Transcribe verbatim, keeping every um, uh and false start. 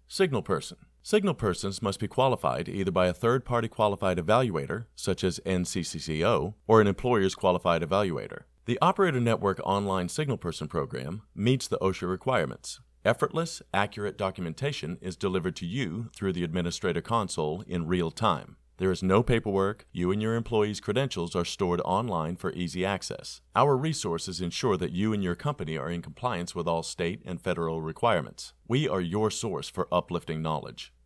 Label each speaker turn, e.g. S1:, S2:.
S1: Signal person. Signal persons must be qualified either by a third-party qualified evaluator, such as N C C C O, or an employer's qualified evaluator. The Operator Network Online Signal Person program meets the OSHA requirements. Effortless, accurate documentation is delivered to you through the Administrator Console in real time. There is no paperwork. You and your employees' credentials are stored online for easy access. Our resources ensure that you and your company are in compliance with all state and federal requirements. We are your source for uplifting knowledge.